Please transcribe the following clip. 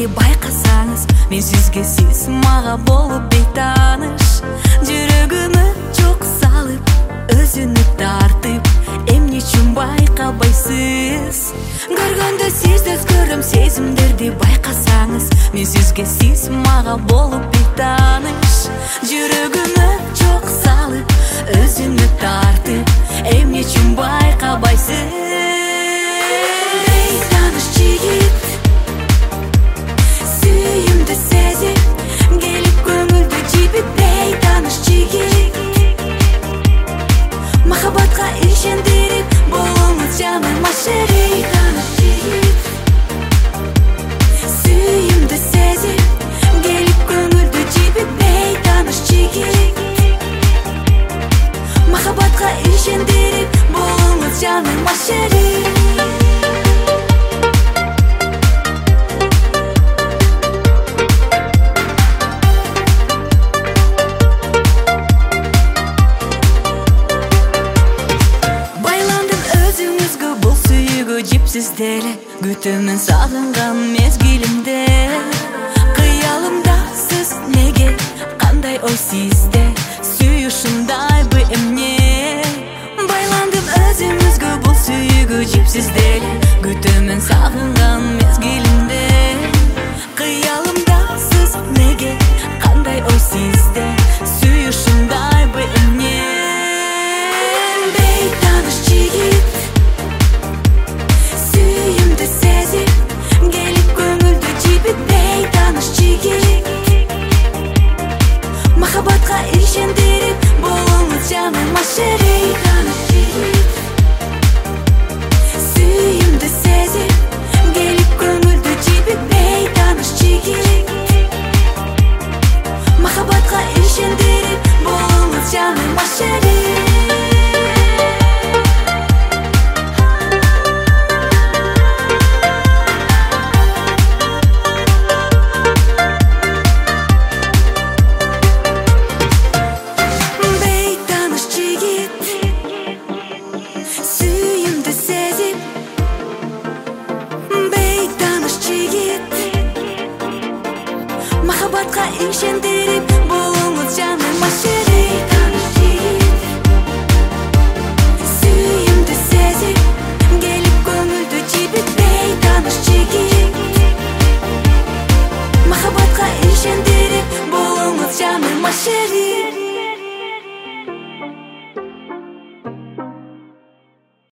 байкасаңыз, мен сизге, сиз мага болуп бейтаныш. Жүрөгүмө жок салып, өзүнү тартып, эмне үчүн байкабайсыз? Көргөндө сизди өзгөрөм, сезимдерди байкасаңыз, мен сизге, сиз мага болуп бейтаныш. Жүрөгүмө жок салып, өзүнү тартып, эмне үчүн байкабайсыз? Бейтаныш жигит, сүйүмдү сезип, келип көңүлдү жибип. Бейтаныш жигит, махабатка ишендирип, болуңуз жаным аширип. Бейтаныш жигит, сүйүмдү сезип, келип көңүлдү жибип. Бейтаныш жигит, махабатка ишендирип, болуңуз жаным аширип. Жипсиз деле күтөмүн сагынган мезгилимде. Кыялымда сиз неге, кандай ой сизде, сүй ушундайбы эмне? Байландым өзүңүзгө бул сүйүүгө жипсиз деле күтөмүн сагынган мезгилимде. Кыялымда сиз неге, кандай ой сизде, сүй ушундайбы эмне? Бейтаныш жигит, сүйүмдү сезип, келип көңүлдү жибип. Бейтаныш жигит, махабатка ишендирип, болуңуз жаным аширип. Бейтаныш жигит, сүйүмдү сезип, келип көңүлдү жибип. Бейтаныш жигит, махабатка ишендирип, болуңуз жаным аширип. Махабатка ишендирип, болуңуз жаным аширип. Сүйүмдү сезип, келип көңүлдү жибип. Бейтаныш жигит, махабатка ишендирип, болуңуз жаным аширип.